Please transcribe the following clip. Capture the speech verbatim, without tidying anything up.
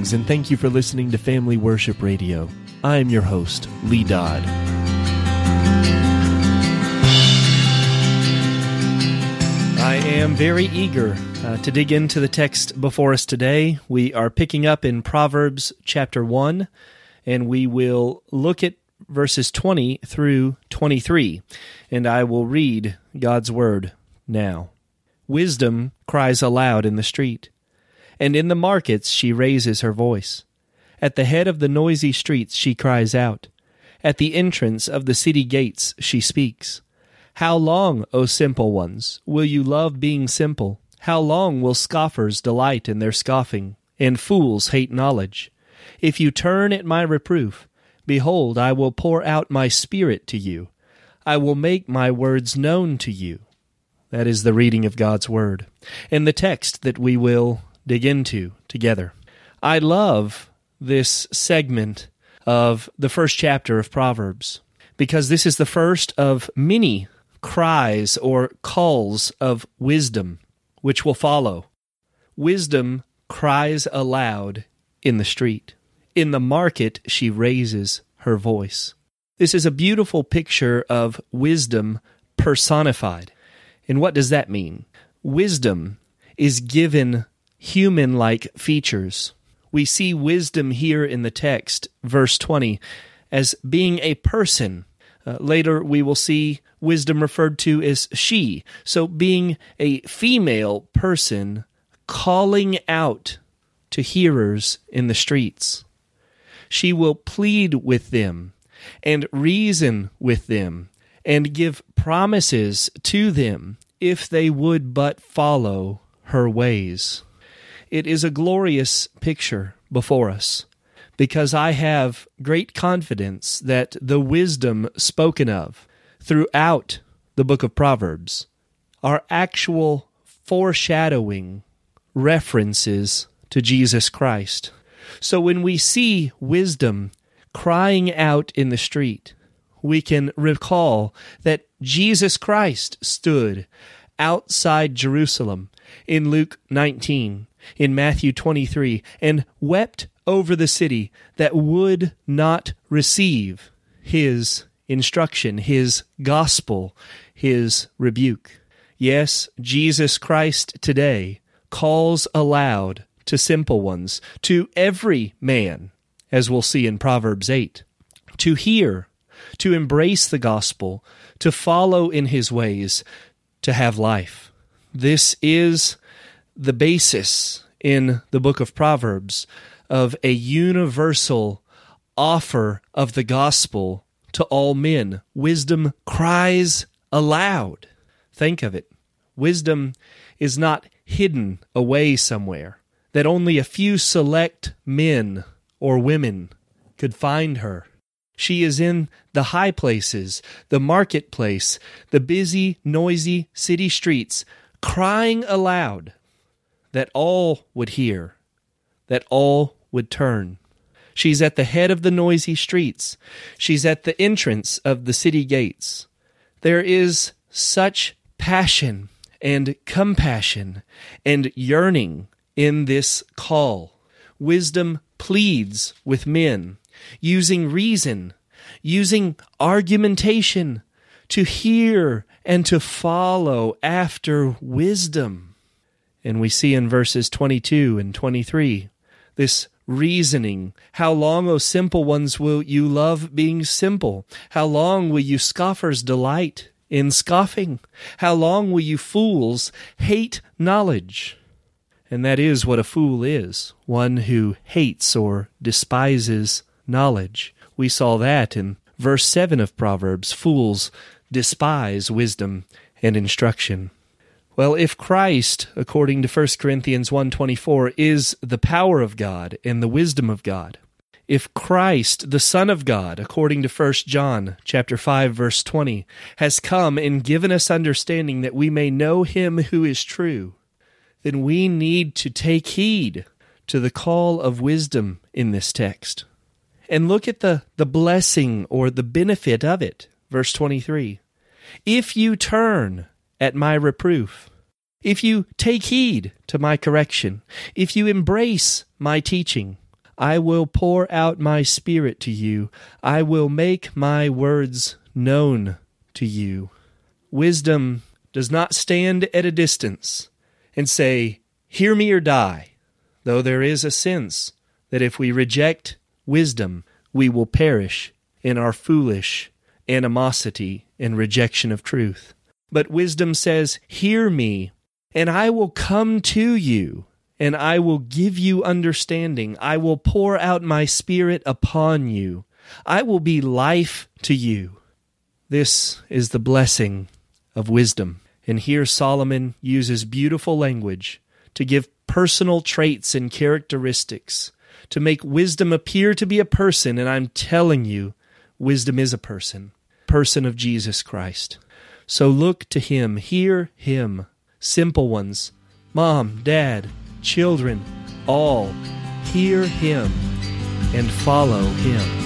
Greetings, and thank you for listening to Family Worship Radio. I am your host, Lee Dodd. I am very eager uh, to dig into the text before us today. We are picking up in Proverbs chapter one, and we will look at verses twenty through twenty-three, and I will read God's word now. Wisdom cries aloud in the street, and in the markets she raises her voice. At the head of the noisy streets she cries out. At the entrance of the city gates she speaks. How long, O simple ones, will you love being simple? How long will scoffers delight in their scoffing, and fools hate knowledge? If you turn at my reproof, behold, I will pour out my spirit to you. I will make my words known to you. That is the reading of God's word, and the text that we will dig into together. I love this segment of the first chapter of Proverbs, because this is the first of many cries or calls of wisdom, which will follow. Wisdom cries aloud in the street. In the market, she raises her voice. This is a beautiful picture of wisdom personified. And what does that mean? Wisdom is given human-like features. We see wisdom here in the text, verse twenty, as being a person. Uh, later we will see wisdom referred to as she, so being a female person calling out to hearers in the streets. She will plead with them and reason with them and give promises to them if they would but follow her ways. It is a glorious picture before us, because I have great confidence that the wisdom spoken of throughout the book of Proverbs are actual foreshadowing references to Jesus Christ. So when we see wisdom crying out in the street, we can recall that Jesus Christ stood outside Jerusalem in Luke nineteen, in Matthew twenty-three, and wept over the city that would not receive his instruction, his gospel, his rebuke. Yes, Jesus Christ today calls aloud to simple ones, to every man, as we'll see in Proverbs eight, to hear, to embrace the gospel, to follow in his ways, to have life. This is the basis in the book of Proverbs of a universal offer of the gospel to all men. Wisdom cries aloud. Think of it. Wisdom is not hidden away somewhere, that only a few select men or women could find her. She is in the high places, the marketplace, the busy, noisy city streets, crying aloud that all would hear, that all would turn. She's at the head of the noisy streets. She's at the entrance of the city gates. There is such passion and compassion and yearning in this call. Wisdom pleads with men, using reason, using argumentation to hear and to follow after wisdom. And we see in verses twenty-two and twenty-three this reasoning. How long, O simple ones, will you love being simple? How long will you scoffers delight in scoffing? How long will you fools hate knowledge? And that is what a fool is, one who hates or despises knowledge. We saw that in verse seven of Proverbs. Fools despise wisdom and instruction. Well, if Christ, according to First Corinthians one twenty-four, is the power of God and the wisdom of God, if Christ, the Son of God, according to First John chapter five, verse twenty, has come and given us understanding that we may know him who is true, then we need to take heed to the call of wisdom in this text. And look at the, the blessing or the benefit of it. Verse twenty-three, if you turn at my reproof, if you take heed to my correction, if you embrace my teaching, I will pour out my Spirit to you. I will make my words known to you. Wisdom does not stand at a distance and say, hear me or die, though there is a sense that if we reject wisdom, we will perish in our foolish animosity and rejection of truth. But wisdom says, hear me, and I will come to you, and I will give you understanding. I will pour out my Spirit upon you. I will be life to you. This is the blessing of wisdom. And here Solomon uses beautiful language to give personal traits and characteristics, to make wisdom appear to be a person, and I'm telling you, wisdom is a person, person of Jesus Christ. So look to Him, hear Him, simple ones, mom, dad, children, all, hear Him and follow Him.